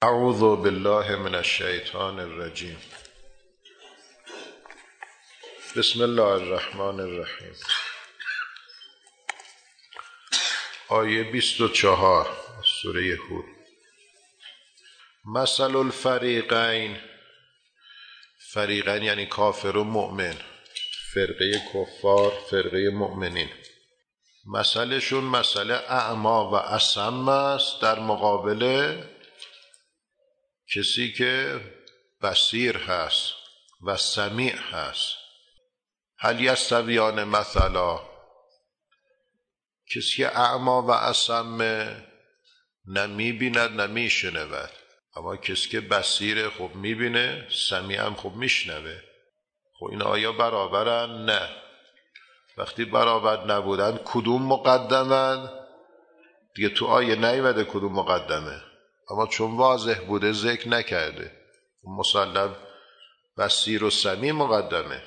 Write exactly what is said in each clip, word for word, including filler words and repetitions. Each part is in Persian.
اعوذ بالله من الشیطان الرجیم. بسم الله الرحمن الرحیم. آیه بیست و چهار سوره هود. مثل الفریقین، فریقین یعنی کافر و مؤمن، فرقه کفار فرقه مؤمنین. مثلشون مثل اعما و اصم است در مقابل کسی که بصیر هست و سمیع هست. هل یستویان مثلا، کسی که اعما و اصم نه میبیند نه میشنود، اما کسی که بصیر خب میبینه، سمیع هم خب میشنوه. خب این آیا برابرن؟ نه. وقتی برابر نبودن کدوم مقدمن؟ دیگه تو آیه نیومده کدوم مقدمه، اما چون واضح بوده ذکر نکرده. مسلم بصیر و سمیع مقدمه.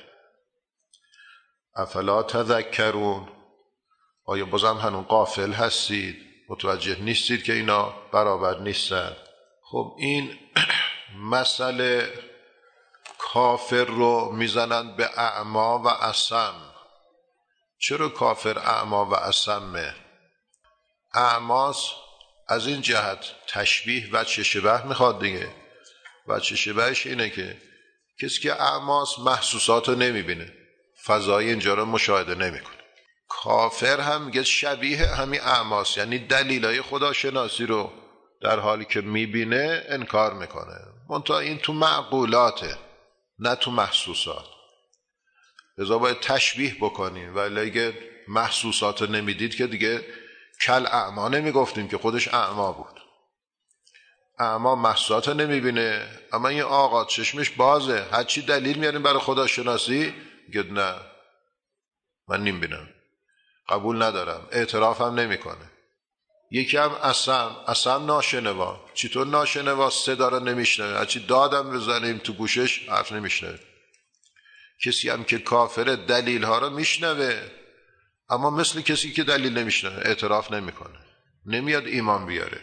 افلا تذکرون، آیا بازم هنون غافل هستید؟ متوجه نیستید که اینا برابر نیستن؟ خب این مسئله کافر رو میزنند به اعما و اصم. چرا کافر اعما و اصمه؟ اعماس از این جهت تشبیه و چه شبه میخواد دیگه. و چه شبهش اینه که کسی که اعماس محسوسات رو نمیبینه، فضای اینجا رو مشاهده نمیکنه. کافر هم میگه شبیه همین اعماس، یعنی دلیلای خداشناسی رو در حالی که میبینه انکار میکنه. منتها این تو معقولاته نه تو محسوسات. لذا باید تشبیه بکنیم. ولی اگه محسوسات رو نمیدید که دیگه کل اعما نمیگفتیم که خودش اعما بود. اعما محسوسات رو نمیبینه، اما این آقا چشمش بازه، هرچی دلیل میاریم برای خداشناسی میگه نه من نمیبینم، قبول ندارم، اعتراف هم نمیکنه. یکی هم اصم، اصم ناشنوا. چطور ناشنوا؟ صدا رو نمیشنوه، هرچی دادم بزنیم تو گوشش حرف نمیشنوه. کسی هم که کافر دلیل ها رو میشنوه، اما مثل کسی که دلیل نمیشنوه اعتراف نمیکنه، نمیاد ایمان بیاره.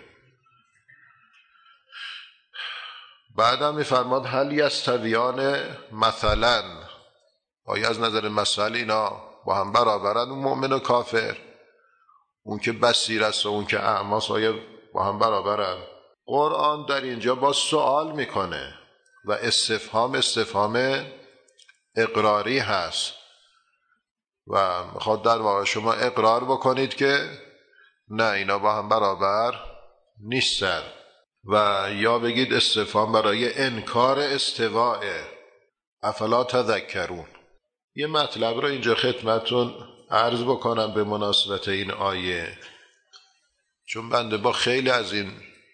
بعدم میفرماد هل یستویان مثلا، آیا از نظر مثل اینا با هم برابرن؟ اون مؤمن و کافر، اون که بصیر است و اون که اعماست، آیا با هم برابرن؟ قرآن در اینجا با سوال میکنه و استفهام استفهام اقراری هست و میخواد در واقع شما اقرار بکنید که نه اینا با هم برابر نیستن. و یا بگید استفهام برای انکار استواء. افلا تذکرون. یه مطلب رو اینجا خدمتون عرض بکنم به مناسبت این آیه، چون بنده با خیلی از این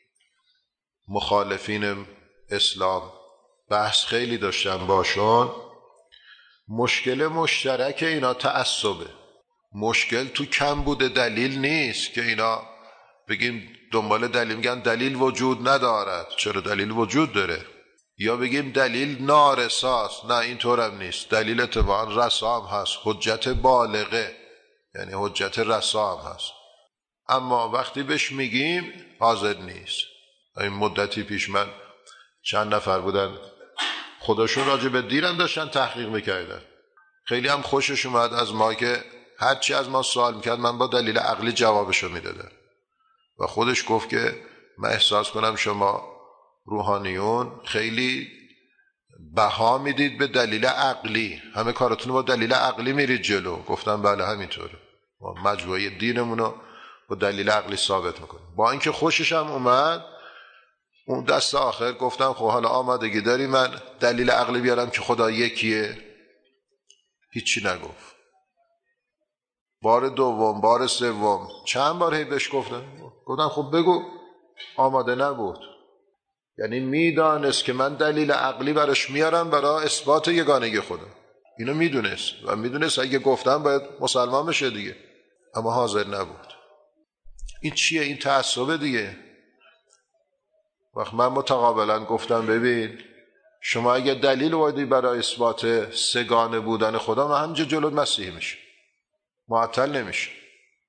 مخالفین اسلام بحث خیلی داشتم باشون. مشکل مشترک اینا تعصبه. مشکل تو کم بوده دلیل نیست که اینا بگیم دنبال دلیل، میگن دلیل وجود ندارد. چرا دلیل وجود داره. یا بگیم دلیل نارساست، نه اینطورم نیست، دلیل اتفاقا رسام هست، حجت بالغه یعنی حجت رسام هست. اما وقتی بهش میگیم حاضر نیست. این مدتی پیش من چند نفر بودن خودشون راجع به دینم داشتن تحقیق میکردن، خیلی هم خوشش اومد از ما که هرچی از ما سوال میکرد من با دلیل عقلی جوابشو میدادم. و خودش گفت که من احساس کنم شما روحانیون خیلی بها میدید به دلیل عقلی، همه کارتون با دلیل عقلی میرید جلو. گفتم بله همینطوره، ما مجموعه دینمونو با دلیل عقلی ثابت میکنیم. با اینکه خوشش هم اومد، اون دست آخر گفتم خب حالا آمادگی داری من دلیل عقلی بیارم که خدا یکیه؟ هیچی نگفت. بار دوم، بار سوم، چند بار هی بهش گفتم گفتم خب بگو. آماده نبود. یعنی میدانست که من دلیل عقلی براش میارم برای اثبات یگانگی خدا. اینو میدونست و میدونست اگه گفتم باید مسلمان بشه دیگه، اما حاضر نبود. این چیه؟ این تعصبه دیگه. وقت من متقابلا گفتم ببین شما اگه دلیل وایدی برای اثبات سگانه بودن خدا، من همینجا جلو مسیح میشه، معطل نمیشه.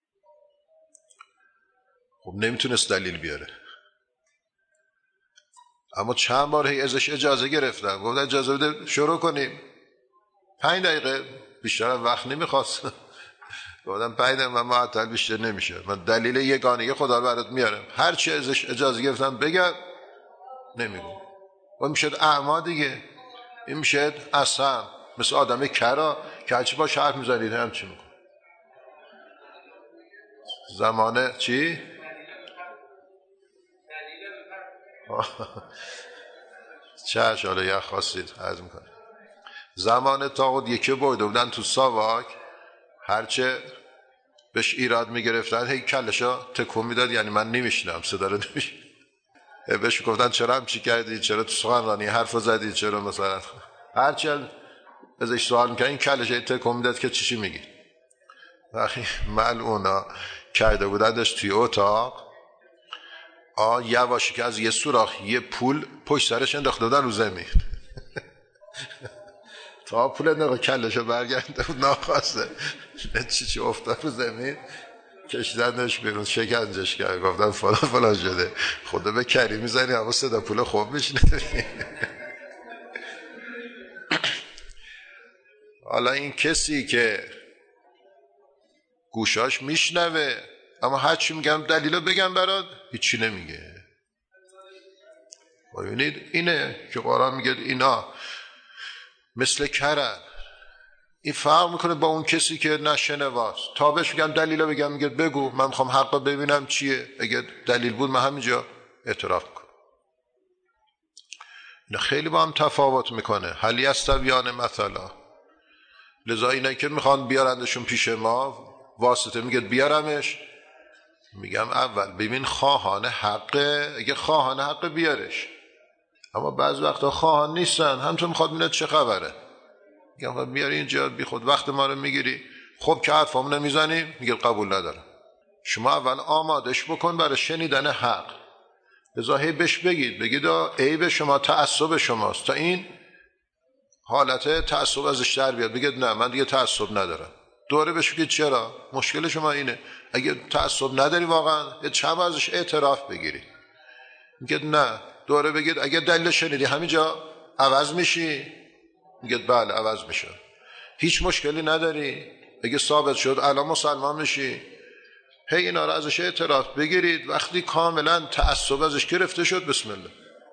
خب نمیتونست دلیل بیاره. اما چند بار هی ازش اجازه گرفتم، گفتن اجازه بده شروع کنیم. پنج دقیقه بیشتر وقت نمیخواست. گفتم پنج دقیقه من معطل بیشتر نمیشه، من دلیل یگانه خدا رو برات میارم. هر چی ازش اجازه گرفتم بگم نمیگم. و میشد اعما دیگه، این میشد اصلا مثل آدم کرا که هرچی با حرف میزنید هم چی میکن. زمانه چی؟ چهش حالا یه خواستید عرض میکنه. زمان تاقود یکی برده بودن تو ساواک، هرچه بهش ایراد میگرفتن هی کلشا تکون میداد، یعنی من نمیشنم صدا رو نمیشنم. بهش گفتن چرا هم چی کردی، چرا تو سخنرانی حرف زدی، چرا مثلا هرچه ازش سوال میکنن این کلشا تکون میداد که چی چی میگی. وقتی ملعونا کرده بودندش توی اتاق، آ یواشی که از یه سوراخ یه پول پشت سرش انداخته بودن رو زمین. تا پول نگاه کلشو برگرده بود ناخواسته چی چی افتاد رو زمین، کشیدنش بیرون شکنجش کرد، گفتن فلان فلان شده. خدا به کری میزنی اما صدا پول خوب میشنه. حالا این کسی که گوشاش میشنوه اما هر چی میگم دلیلو بگم برات هیچی نمیگه. ببینید اینه که قرآن میگه اینا مثل کرن. این فرق میکنه با اون کسی که نشنواست. تا بهش میگم دلیلو بگم میگه بگو، من میخوام حقا ببینم چیه، اگه دلیل بود من همینجا اعتراف میکنم. اینا خیلی با هم تفاوت میکنه. هل یستویان مثلا. لذا اینا که میخوان بیارندشون پیش ما واسطه میگه بیارمش، میگم اول ببین خواهان حقه، اگه خواهان حقه بیارش. اما بعض وقتا خواهان نیستن، همچون میخواد ببینه چه خبره. میگم بیاری اینجا بی خود وقت ما رو میگیری. خب که حرفامو نمیزنیم، میگه قبول ندارم. شما اول آمادش بکن برای شنیدن حق. لذا هی بهش بگید، بگید عیب شما تعصب شماست، تا این حالت تعصب ازش در بیاد. بگید نه من دیگه تعصب ندارم. دوره بهش بگید چرا مشکل شما اینه. اگه تعصب نداری واقعا چند بار ازش اعتراف بگیری. میگید نه. دوره بگید اگه دلیل شنیدی همینجا عوض میشی. میگید بله عوض میشه. هیچ مشکلی نداری، اگه ثابت شد الان مسلمان میشی. هی اینا رو ازش اعتراف بگیرید. وقتی کاملا تعصب ازش گرفته شد بسم الله.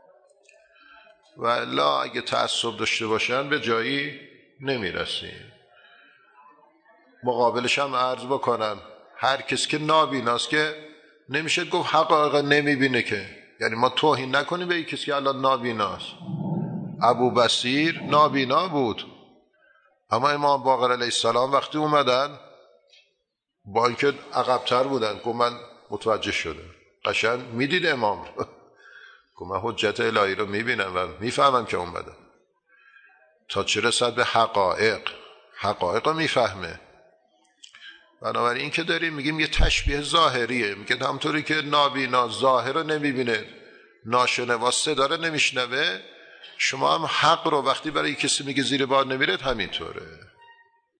و الا اگه تعصب داشته باشن به جایی نمیرسیم. مقابلش هم عرض بکنم هر کسی که نابیناست که نمیشه گفت حقایق نمیبینه که، یعنی ما توهین نکنیم به این کسی که الان نابیناست. ابو بصیر نابینا بود، اما امام باقر علیه السلام وقتی اومدن با اینکه عقب‌تر بودن گفت من متوجه شده. قشنگ میدید امام رو، گفت من حجت الهی رو میبینم و میفهمم که اومدن. تا چه رسد به حقایق، حقایق رو میفهمه. بنابراین این که داریم میگیم یه تشبیه ظاهریه. میگه همطوری که نابینا ظاهر رو نمیبینه، ناشنوا صدا رو نمیشنوه، شما هم حق رو وقتی برای کسی میگه زیر بار نمیرید همینطوره.